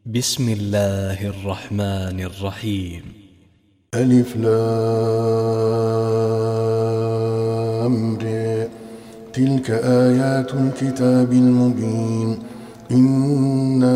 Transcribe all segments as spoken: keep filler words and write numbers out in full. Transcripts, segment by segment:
بسم الله الرحمن الرحيم. ألف لام ر. تلك آيات الكتاب المبين. إنا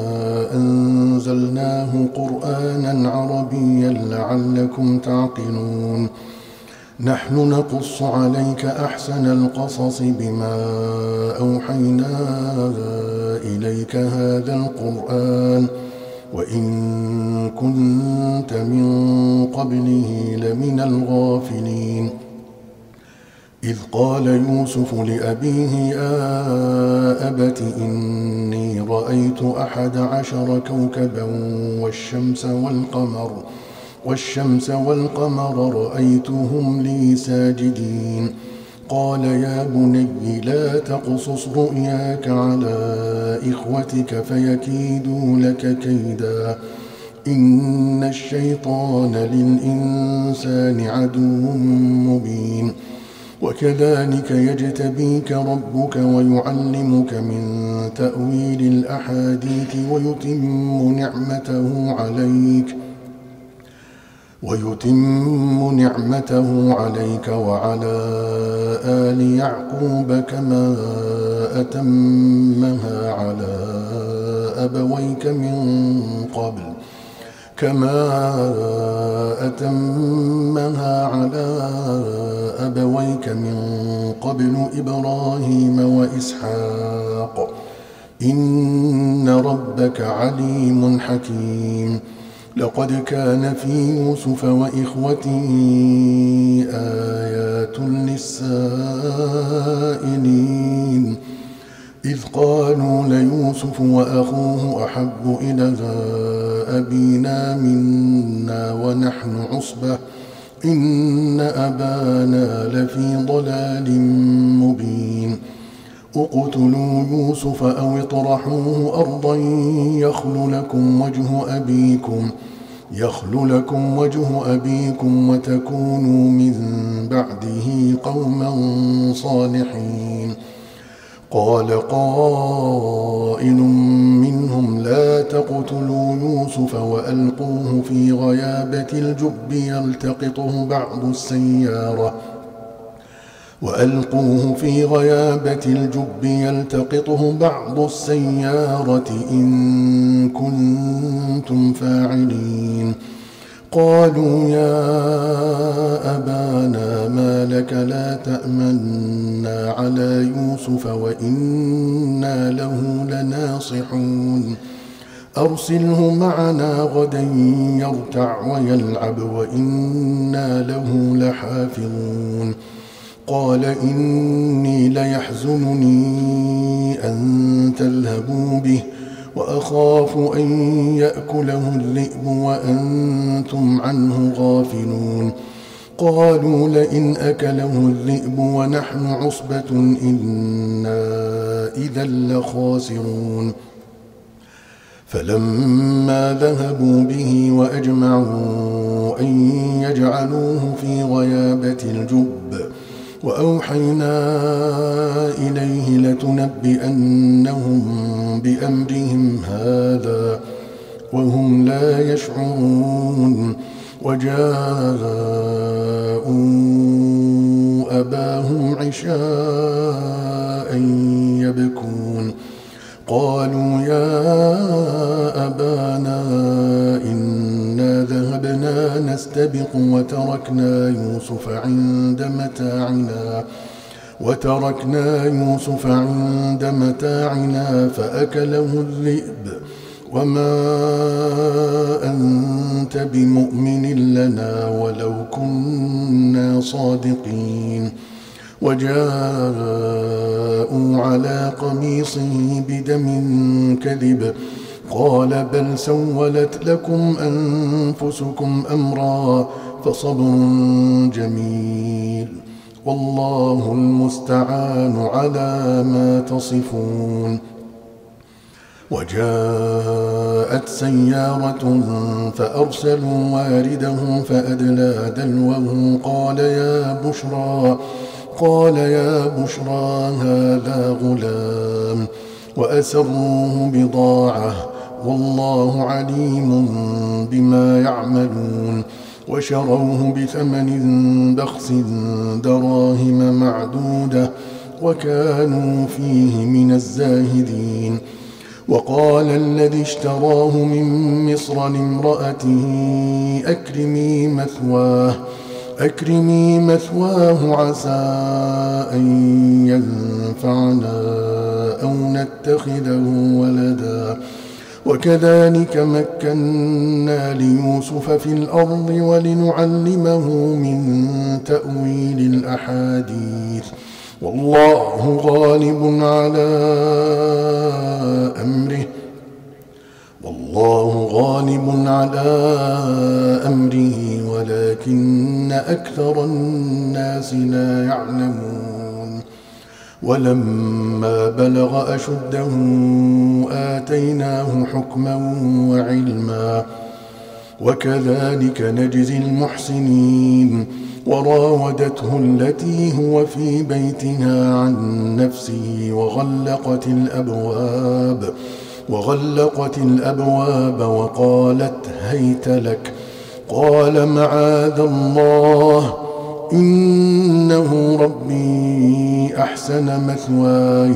أنزلناه قرآنا عربيا لعلكم تعقلون. نحن نقص عليك أحسن القصص بما أوحينا إليك هذا القرآن وإن كنت من قبله لمن الغافلين. إذ قال يوسف لأبيه يا أبت إني رأيت أحد عشر كوكبا والشمس والقمر والشمس والقمر رأيتهم لي ساجدين. قال يا بني لا تقصص رؤياك على إخوتك فيكيدوا لك كيدا إن الشيطان للإنسان عدو مبين. وكذلك يجتبيك ربك ويعلمك من تأويل الأحاديث ويتم نعمته عليك ويتم نعمته عليك وعلى آل يعقوب كما أتمها على أبويك من قبل كما أتمها على أبويك من قبل إبراهيم وإسحاق إن ربك عليم حكيم. لقد كان في يوسف وإخوته آيات للسائلين إذ قالوا ليوسف وأخوه أحب إلى أبينا منا ونحن عصبة إن أبانا لفي ضلال مبين. اقتلوا يوسف أو اطرحوه أرضا يخل لكم وجه أبيكم يخل لكم وجه أبيكم وتكونوا من بعده قوما صالحين. قال قائل منهم لا تقتلوا يوسف وألقوه في غيابة الجب يلتقطه بعض السيارة وألقوه في غيابة الجب يلتقطه بعض السيارة إن كنتم فاعلين. قالوا يا أبانا ما لك لا تأمنا على يوسف وإنا له لناصحون. أرسله معنا غدا يرتع ويلعب وإنا له لحافظون. قال إني ليحزنني أن تذهبوا به وأخاف أن يأكله الذئب وأنتم عنه غافلون. قالوا لئن أكله الذئب ونحن عصبة إنا إذا لخاسرون. فلما ذهبوا به وأجمعوا أن يجعلوه في غيابة الجب وأوحينا إليه لتنبئنهم بأمرهم هذا وهم لا يشعرون. وجاءوا أباهم عشاء يبكون. قالوا يا أبانا إنا ذهبنا نستبق وتركنا يوسف عند متاعنا وتركنا يوسف عند متاعنا فأكله الذئب وما أنت بمؤمن لنا ولو كنا صادقين. وجاءوا على قميصه بدم كذب قال بل سولت لكم أنفسكم أمرا فصبر جميل والله المستعان على ما تصفون. وجاءت سيارة فأرسلوا واردهم فأدلى دلوه قال يا بشرى قال يا بشرى هذا غلام وأسروه بضاعة والله عليم بما يعملون. وشروه بثمن بخس دراهم معدودة وكانوا فيه من الزاهدين. وقال الذي اشتراه من مصر لامرأته أكرمي مثواه أكرمي مثواه عسى أن ينفعنا أو نتخذه ولدا. وكذلك مكنا ليوسف في الأرض ولنعلمه من تأويل الأحاديث والله غالب على أمره والله غالب على أمره ولكن أكثر الناس لا يعلمون. ولما بلغ أشده آتيناه حكما وعلما وكذلك نجزي المحسنين. وراودته التي هو في بيتها عن نفسه وغلقت الأبواب وغلقت الأبواب وقالت هيت لك. قال معاذ الله إنه ربي أحسن مثواي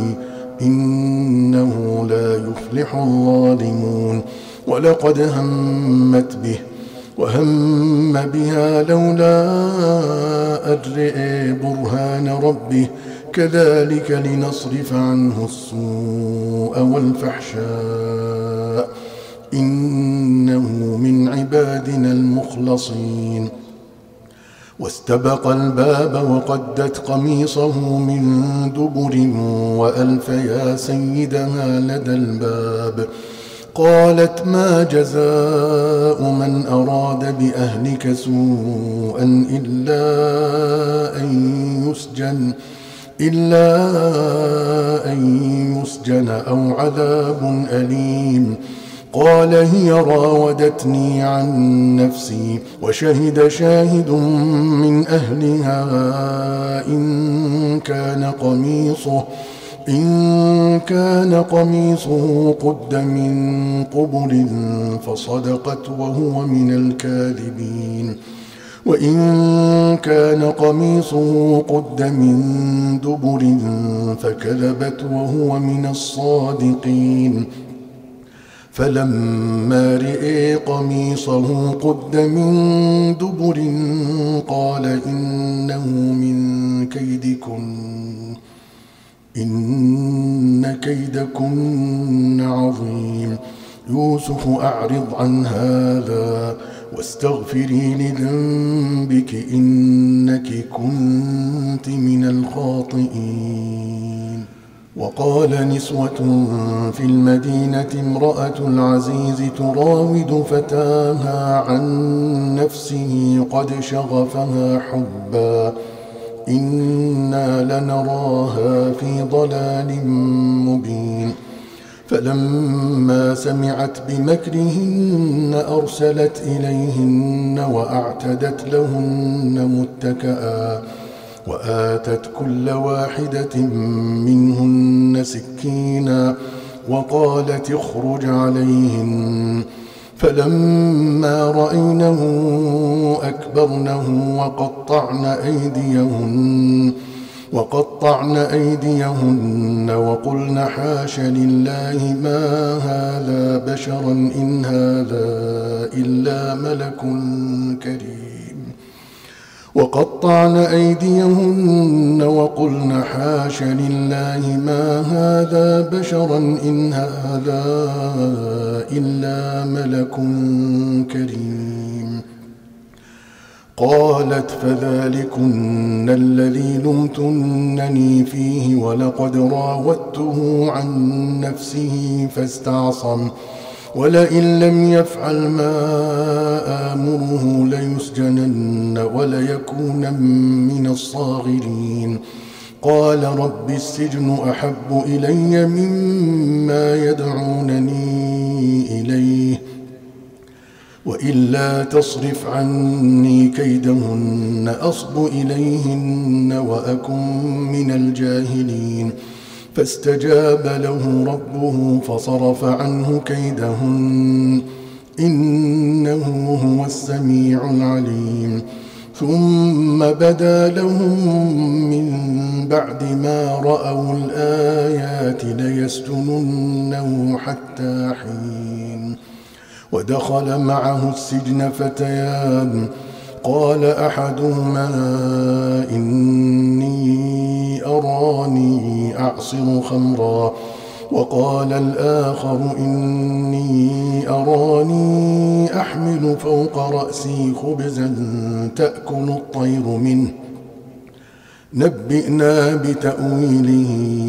إنه لا يفلح الظالمون. ولقد همت به وهم بها لولا أن رأى برهان ربه كذلك لنصرف عنه السوء والفحشاء إنه من عبادنا المخلصين. واستبق الباب وقدت قميصه من دبر وألف يا سيدها لدى الباب. قالت ما جزاء من أراد بأهلك سوءا إلا أن يسجن إلا أن يسجن أو عذاب أليم. قال هي راودتني عن نفسي وشهد شاهد من أهلها إن كان قميصه إن كان قميصه قد من قبل فصدقت وهو من الكاذبين. وإن كان قميصه قد من دبر فكذبت وهو من الصادقين. فلما رئي قميصه قد من دبر قال إنه من كيدكن إن كيدكن عظيم. يوسف أعرض عن هذا واستغفري لذنبك إنك كنت من الخاطئين. وقال نسوة في المدينة امرأة العزيز تراود فتاها عن نفسه قد شغفها حبا إنا لنراها في ضلال مبين. فلما سمعت بمكرهن أرسلت إليهن وأعتدت لهن متكئا وآتت كل واحدة منهن سكينا وقالت اخرج عليهن. فلما رأينه أكبرنه وقطعن أيديهن وقطعن أيديهن وقلن حاش لله ما هذا بشرا إن هذا إلا ملك كريم. وقطعن أيديهن وقلن حاش لله ما هذا بشرا إن هذا إلا ملك كريم. قالت فذلكن الذي لمتنني فيه ولقد راودته عن نفسه فاستعصم ولئن لم يفعل ما آمره ليسجنن وليكون من الصاغرين. قال رب السجن أحب إلي مما يدعونني إليه وإلا تصرف عني كيدهن أصب إليهن وأكن من الجاهلين. فاستجاب له ربه فصرف عنه كيدهن إنه هو السميع العليم. ثم بدا لهم من بعد ما رأوا الآيات ليسجننه حتى حين. ودخل معه السجن فتيان قال أحدهما إني أراني أعصر خمرا وقال الآخر إني أراني أحمل فوق رأسي خبزا تأكل الطير منه نبئنا بتأويله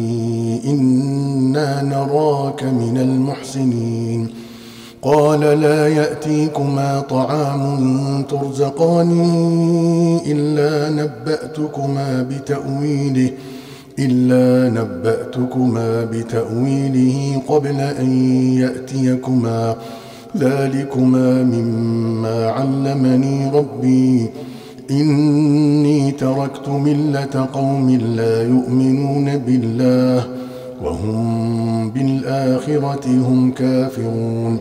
إنا نراك من المحسنين. قال لا يأتيكما طعام ترزقانه إلا نبأتكما بتأويله إلا نبأتكما بتأويله قبل أن يأتيكما ذلكما مما علمني ربي إني تركت ملة قوم لا يؤمنون بالله وهم بالآخرة هم كافرون.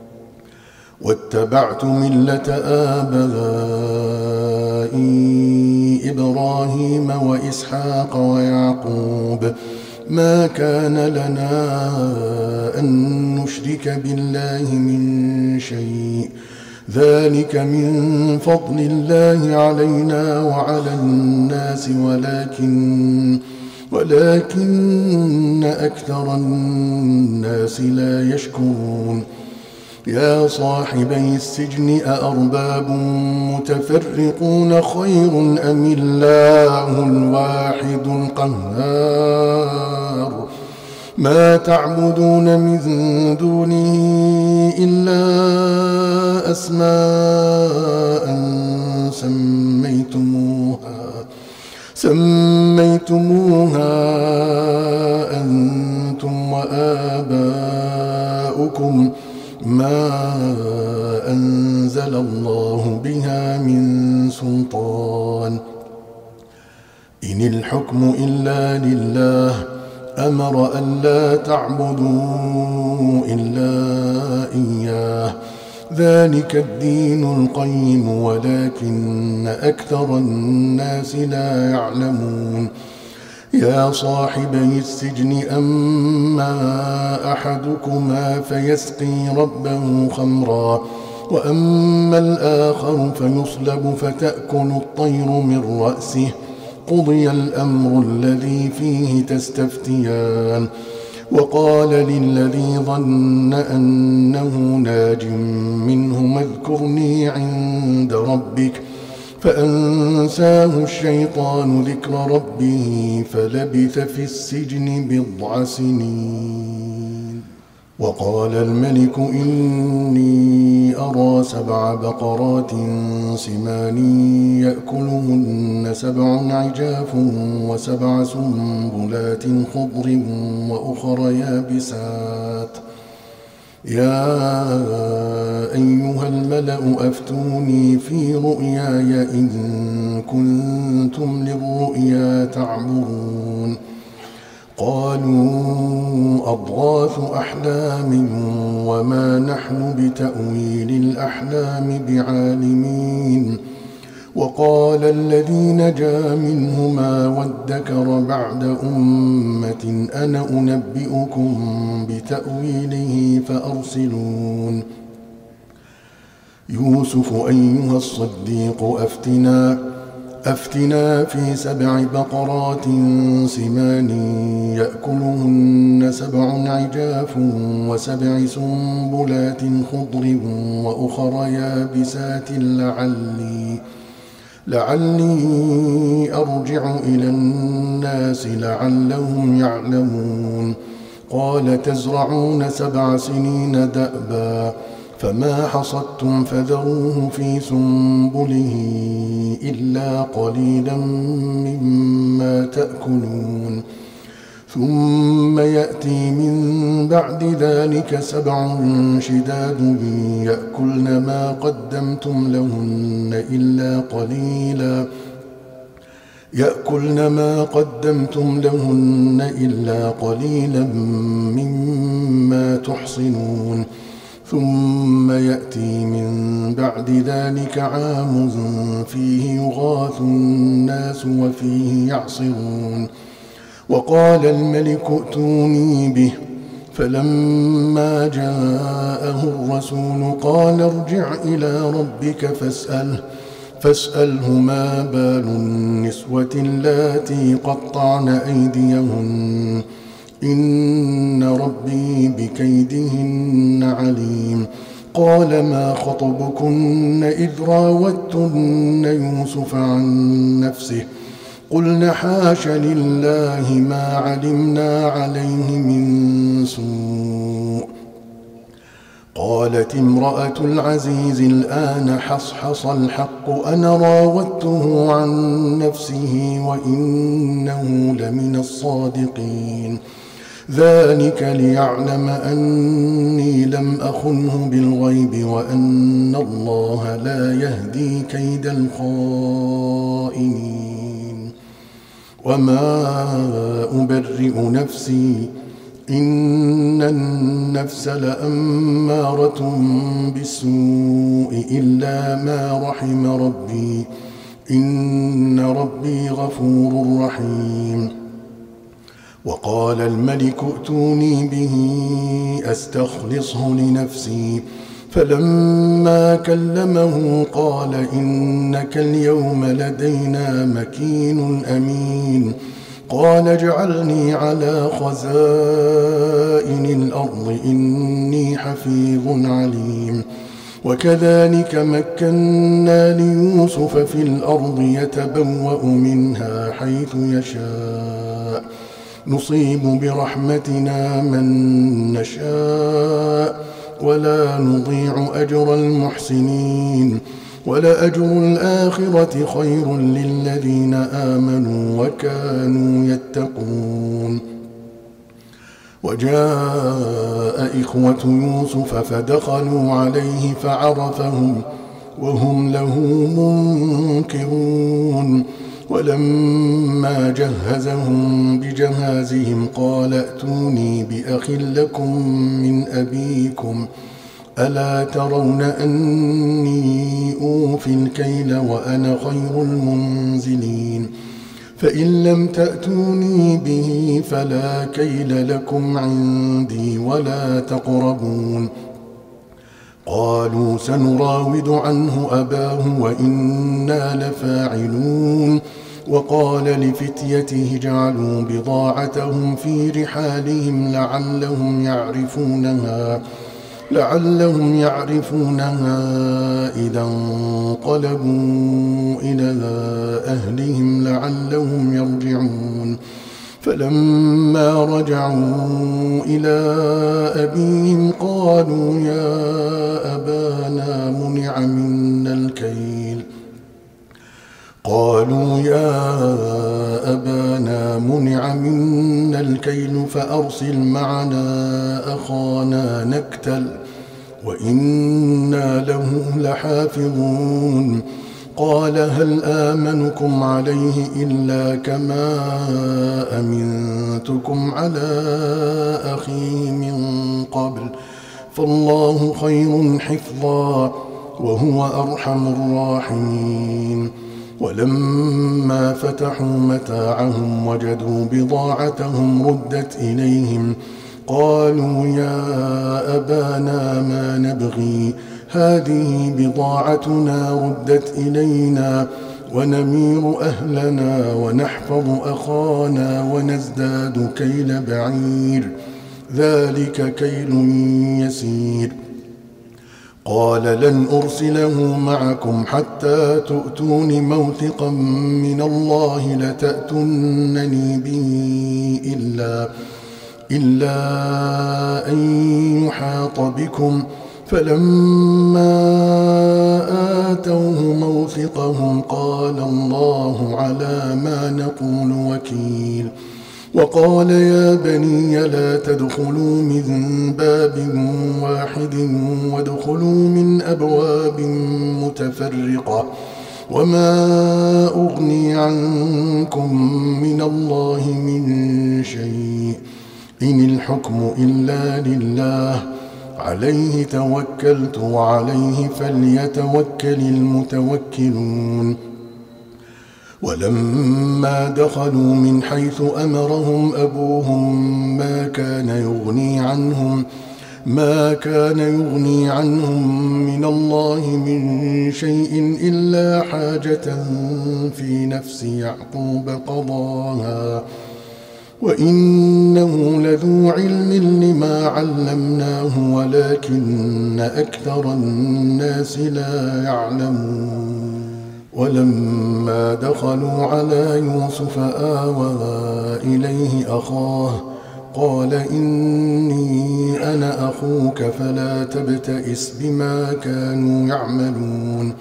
واتبعت ملة آبائي إبراهيم وإسحاق ويعقوب ما كان لنا أن نشرك بالله من شيء ذلك من فضل الله علينا وعلى الناس ولكن ولكن أكثر الناس لا يشكرون. يا صاحبي السجن أأرباب متفرقون خير أم الله الواحد القهار ما تعبدون من دونه إلا أسماء سميتموها سميتموها أنتم وآباؤكم ما أنزل الله بها من سلطان إن الحكم إلا لله أمر ألا تعبدوا إلا إياه ذلك الدين القيم ولكن أكثر الناس لا يعلمون. يا صاحبي السجن أما أحدكما فيسقي ربه خمرا وأما الآخر فيصلب فتأكل الطير من رأسه قضي الأمر الذي فيه تستفتيان. وقال للذي ظن أنه ناج منه اذكرني عند ربك فأنساه الشيطان ذكر ربه فلبث في السجن بضع سنين. وقال الملك إني أرى سبع بقرات سمان يأكلهن سبع عجاف وسبع سنبلات خضر وأخر يابسات يا أيها الملأ أفتوني في رؤياي إن كنتم للرؤيا تعبرون. قالوا أضغاث أحلام وما نحن بتأويل الأحلام بعالمين. وقال الذي نجا منهما وادكر بعد أمة أنا أنبئكم بتأويله فأرسلون. يوسف أيها الصديق أفتنا أفتنا في سبع بقرات سمان يأكلهن سبع عجاف وسبع سنبلات خضر وأخر يابسات لعلي لعلي أرجع إلى الناس لعلهم يعلمون. قال تزرعون سبع سنين دأبا فما حصدتم فذروه في سنبله إلا قليلا مما تأكلون. ثم يأتي من بعد ذلك سبع شداد يأكلن ما قدمتم لهن إلا قليلا يأكلن ما قدمتم لهن إلا قليلا مما تحصنون ثم يأتي من بعد ذلك عام فيه يغاث الناس وفيه يعصرون وقال الملك ائتوني به فلما جاءه الرسول قال ارجع إلى ربك فاسأله فاسأله ما بال النسوة اللاتي قطعن أيديهن إن ربي بكيدهن عليم قال ما خطبكن إذ راوتن يوسف عن نفسه قلن حاش لله ما علمنا عليه من سوء قالت امرأة العزيز الآن حصحص الحق أنا راودته عن نفسه وإنه لمن الصادقين ذلك ليعلم أني لم أخنه بالغيب وأن الله لا يهدي كيد الخائنين وما أبرئ نفسي إن النفس لأمارة بالسوء إلا ما رحم ربي إن ربي غفور رحيم وقال الملك ائتوني به أستخلصه لنفسي فلما كلمه قال إنك اليوم لدينا مكين أمين قال اجعلني على خزائن الأرض إني حفيظ عليم وكذلك مكنا ليوسف في الأرض يتبوأ منها حيث يشاء نصيب برحمتنا من نشاء ولا نضيع أجر المحسنين ولأجر الآخرة خير للذين آمنوا وكانوا يتقون وجاء إخوة يوسف فدخلوا عليه فعرفهم وهم له منكرون ولما جهزهم بجهازهم قال ائتوني بأخ لكم من أبيكم ألا ترون أني أوفي الكيل وأنا خير المنزلين فإن لم تأتوني به فلا كيل لكم عندي ولا تقربون قالوا سنراود عنه أباه وإنا لفاعلون وقال لفتيته اجعلوا بضاعتهم في رحالهم لعلهم يعرفونها لعلهم يعرفونها إذا انقلبوا إلى أهلهم لعلهم يرجعون فلما رجعوا إلى أبيهم قالوا يا أبانا منع منا الكيل قالوا يا أبانا منع منا الكيل فأرسل معنا أخانا نكتل وإنا له لحافظون قال هل آمنكم عليه إلا كما أمنتكم على أخيه من قبل فالله خير حفظا وهو أرحم الراحمين ولما فتحوا متاعهم وجدوا بضاعتهم ردت إليهم قالوا يا أبانا ما نبغي هذه بضاعتنا ردت إلينا ونمير أهلنا ونحفظ أخانا ونزداد كيل بعير ذلك كيل يسير قال لن أرسله معكم حتى تؤتون موثقا من الله لتأتونني به إلا, إلا أن يحاط بكم فلما آتوه موثقهم قال الله على ما نقول وكيل وقال يا بني لا تدخلوا من باب واحد وادخلوا من أبواب متفرقة وما أغني عنكم من الله من شيء إن الحكم إلا لله عليه توكلت وعليه فليتوكل المتوكلون. ولما دخلوا من حيث أمرهم أبوهم ما كان يغني عنهم ما كان يغني عنهم من الله من شيء إلا حاجة في نفس يعقوب قضاها وإنه لذو علم لما علمناه ولكن أكثر الناس لا يعلمون. ولما دخلوا على يوسف آوى إليه أخاه قال إني أنا أخوك فلا تبتئس بما كانوا يعملون.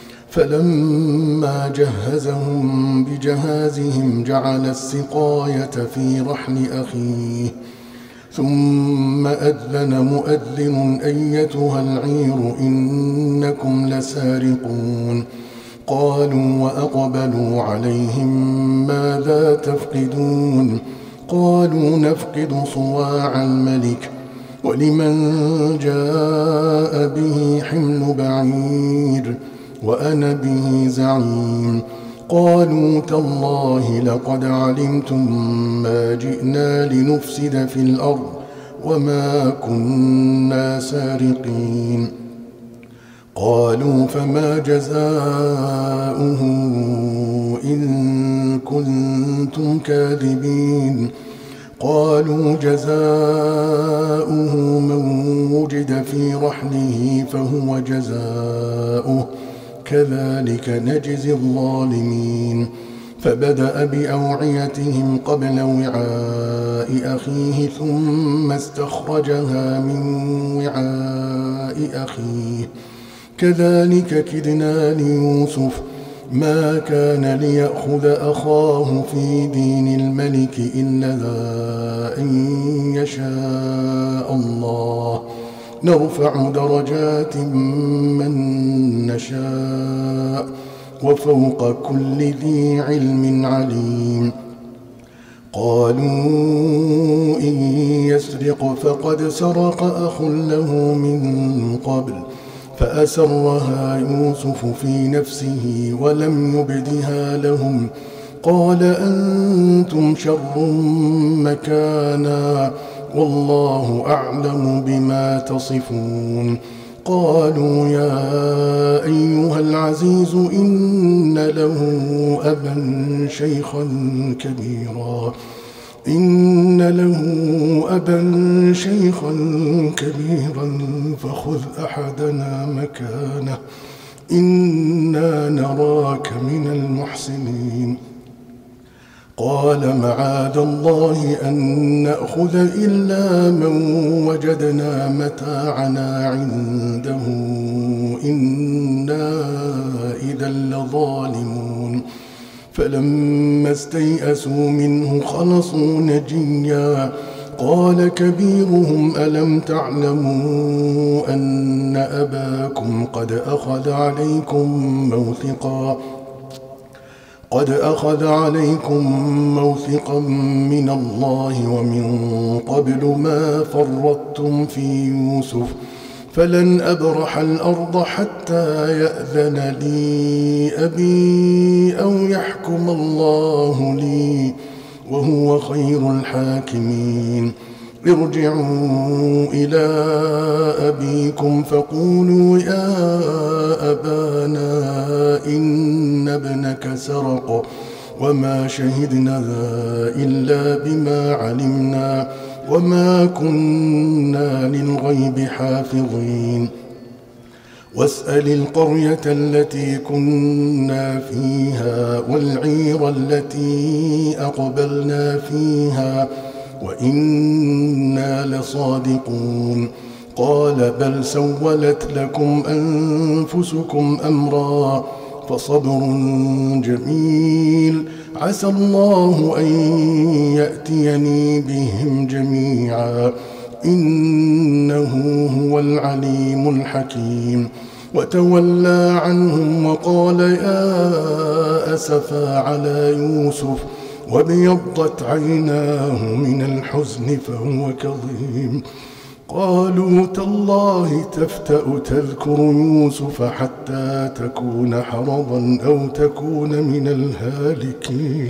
فلما جهزهم بجهازهم جعل السقاية في رحل أخيه ثم أذن مؤذن أيتها العير إنكم لسارقون. قالوا وأقبلوا عليهم ماذا تفقدون قالوا نفقد صواع الملك ولمن جاء به حمل بعير وأنا به زعيم. قالوا تالله لقد علمتم ما جئنا لنفسد في الأرض وما كنا سارقين. قالوا فما جزاؤه إن كنتم كاذبين. قالوا جزاؤه من وجد في رحله فهو جزاؤه كذلك نجزي الظالمين. فبدأ بأوعيتهم قبل وعاء أخيه ثم استخرجها من وعاء أخيه كذلك كدنا ليوسف ما كان ليأخذ أخاه في دين الملك إلا أن يشاء الله نرفع درجات من نشاء وفوق كل ذي علم عليم. قالوا إن يسرق فقد سرق أخ له من قبل فأسرها يوسف في نفسه ولم يبدها لهم. قال أنتم شر مكانا والله أعلم بما تصفون. قالوا يا أيها العزيز إن له أبا شيخا كبيرا إن له أبا شيخا كبيرا فخذ أحدنا مكانه إنا نراك من المحسنين. قال معاذ الله أن نأخذ إلا من وجدنا متاعنا عنده إنا إذا لظالمون. فلما استيئسوا منه خلصوا نجيا. قال كبيرهم ألم تعلموا أن أباكم قد أخذ عليكم موثقا قد أخذ عليكم موثقا من الله ومن قبل ما فرطتم في يوسف فلن أبرح الأرض حتى يأذن لي أبي أو يحكم الله لي وهو خير الحاكمين. ارجعوا إلى أبيكم فقولوا يا أبانا إن ابنك سرق وما شهدنا إلا بما علمنا وما كنا للغيب حافظين. واسأل القرية التي كنا فيها والعير التي أقبلنا فيها وإنا لصادقون. قال بل سولت لكم أنفسكم أمرا فصبر جميل عسى الله أن يأتيني بهم جميعا إنه هو العليم الحكيم. وتولى عنهم وقال يا أسفا على يوسف وابيضت عيناه من الحزن فهو كظيم. قالوا تالله تفتأ تذكر يوسف حتى تكون حرضا أو تكون من الهالكين.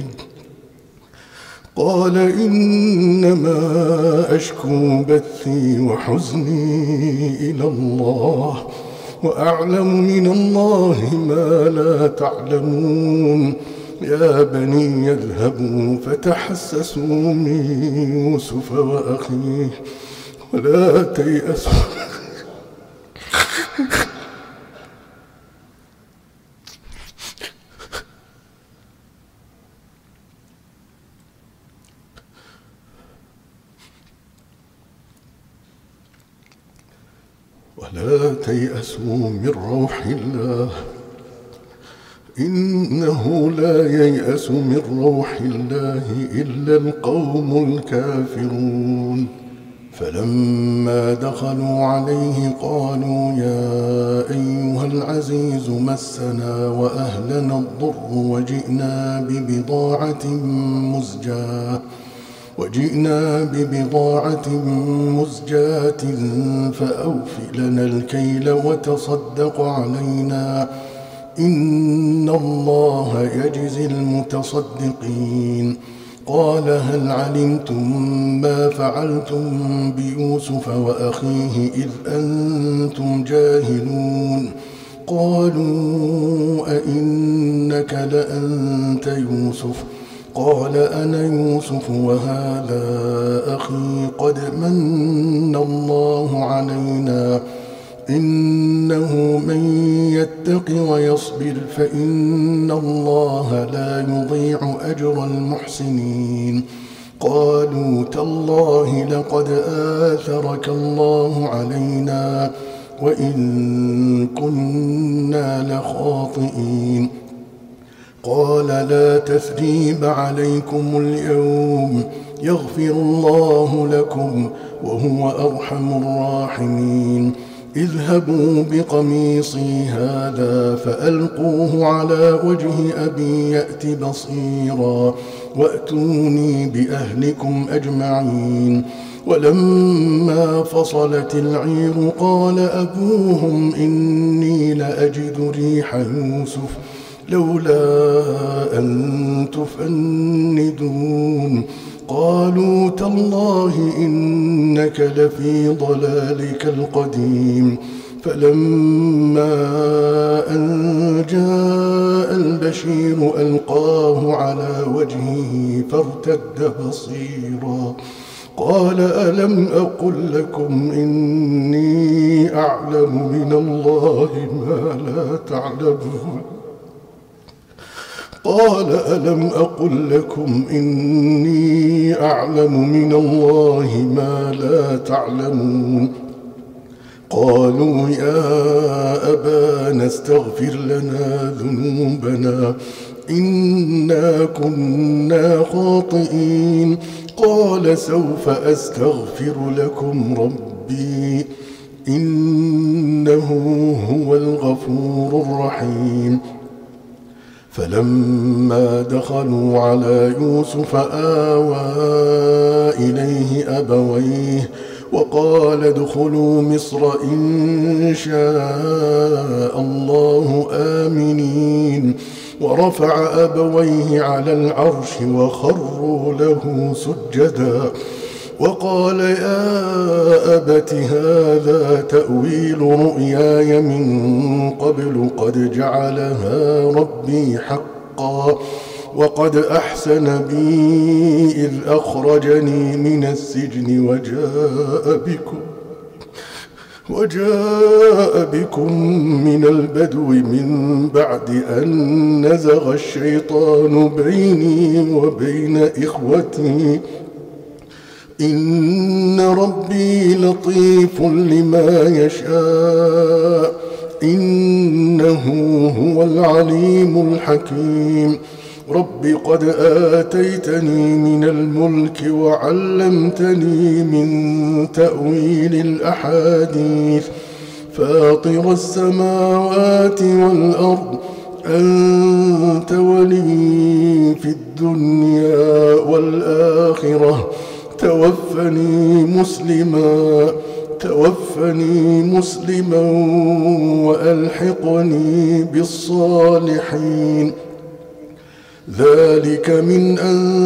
قال إنما أشكو بثي وحزني إلى الله وأعلم من الله ما لا تعلمون. يا بني اذهبوا فتحسسوا من يوسف وأخيه ولا تيأسوا ولا تيأسوا من روح الله إنه لا ييأس من روح الله إلا القوم الكافرون. فلما دخلوا عليه قالوا يا أيها العزيز مسنا وأهلنا الضر وجئنا ببضاعة مزجاة وجئنا ببضاعة مزجاة فأوف لنا الكيل وتصدق علينا إن الله يجزي المتصدقين. قال هل علمتم ما فعلتم بيوسف وأخيه إذ أنتم جاهلون؟ قالوا أئنك لأنت يوسف؟ قال أنا يوسف وهذا أخي قد من الله علينا إنه من يتق ويصبر فإن الله لا يضيع أجر المحسنين. قالوا تالله لقد آثرك الله علينا وإن كنا لخاطئين. قال لا تثريب عليكم اليوم يغفر الله لكم وهو أرحم الراحمين. اذهبوا بقميصي هذا فألقوه على وجه أبي يأت بصيرا وأتوني بأهلكم أجمعين. ولما فصلت العير قال أبوهم إني لأجد ريح يوسف لولا أن تفندون. قالوا تالله إنك لفي ضلالك القديم. فلما أن جاء البشير ألقاه على وجهه فارتد بصيرا قال ألم أقل لكم إني أعلم من الله ما لا تعلمون؟ قال ألم أقل لكم إني أعلم من الله ما لا تعلمون؟ قالوا يا أبانا استغفر لنا ذنوبنا إنا كنا خاطئين. قال سوف أستغفر لكم ربي إنه هو الغفور الرحيم. فلما دخلوا على يوسف آوى إليه أبويه وقال ادخلوا مصر إن شاء الله آمنين. ورفع أبويه على العرش وخروا له سجدا وقال يا أبت هذا تأويل رؤياي من قبل قد جعلها ربي حقا وقد أحسن بي إذ أخرجني من السجن وجاء بكم وجاء بكم من البدو من بعد أن نزغ الشيطان بيني وبين إخوتي إن ربي لطيف لما يشاء إنه هو العليم الحكيم. رب قد آتيتني من الملك وعلمتني من تأويل الأحاديث فاطر السماوات والأرض أنت ولي في الدنيا والآخرة توفني مسلما توفني مسلما وألحقني بالصالحين. ذلك من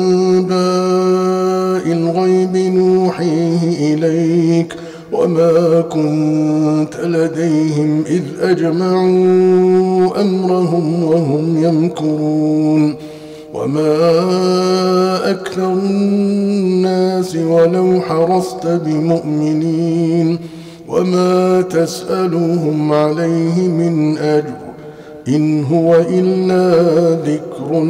أنباء الغيب نوحيه إليك وما كنت لديهم إذ أجمعوا أمرهم وهم يمكرون. وما أكثر الناس ولو حرصت بمؤمنين وما تسألهم عليه من أجر إن هو إلا ذكر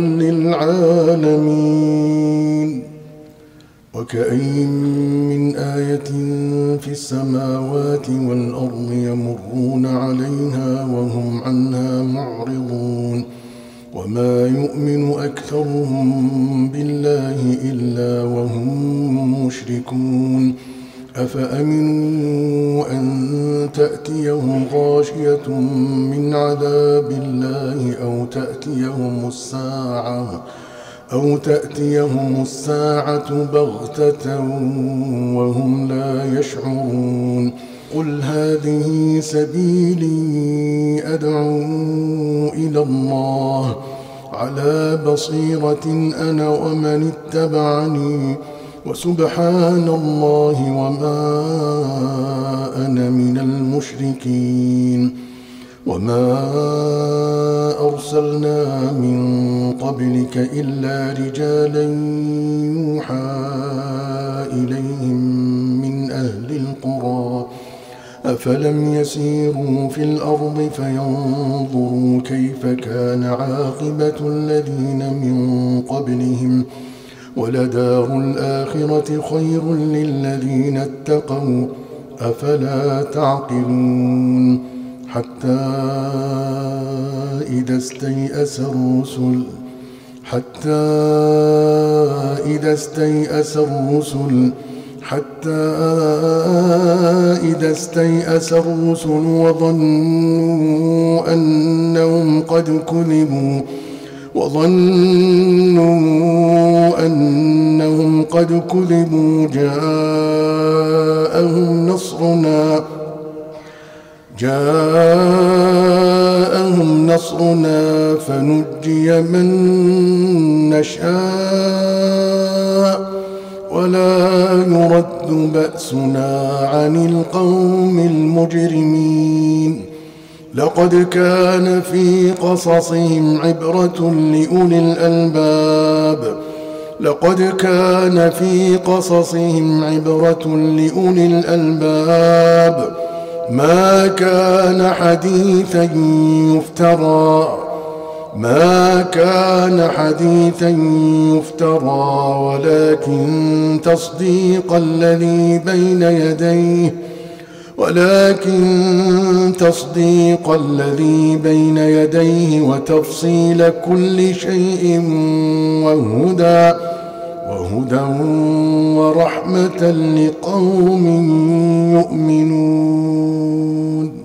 للعالمين. وكأين من آية في السماوات والأرض يمرون عليها وهم عنها معرضون وما يؤمن أكثرهم بالله إلا وهم مشركون. أفأمنوا أن تأتيهم غاشية من عذاب الله أو تأتيهم الساعة أو تأتيهم الساعة بغتة وهم لا يشعرون. قل هذه سبيلي أدعو إلى الله على بصيرة أنا ومن اتبعني وسبحان الله وما أنا من المشركين. وما أرسلنا من قبلك إلا رجالا يوحى إليهم من أهل القرى أفلم يسيروا في الأرض فينظروا كيف كان عاقبة الذين من قبلهم ولدار الآخرة خير للذين اتقوا أفلا تعقلون. حتى إذا استيأس الرسل حتى إذا استيأس الرسل حتى إذا استيأس الرسل وظنوا أنهم قد كذبوا وظنوا أنهم قد كذبوا جاءهم نصرنا جاءهم نصرنا فنجي من نشاء ولا يرد بأسنا عن القوم المجرمين. لقد كان في قصصهم عبرة لأولي الألباب لقد كان في قصصهم عبرة لأولي الألباب ما كان حديثا يفترى ما كان حديثا يفترى ولكن تصديق الذي بين يديه ولكن تصديق الذي بين يديه وتفصيل كل شيء وهدى وهدى ورحمة لقوم يؤمنون.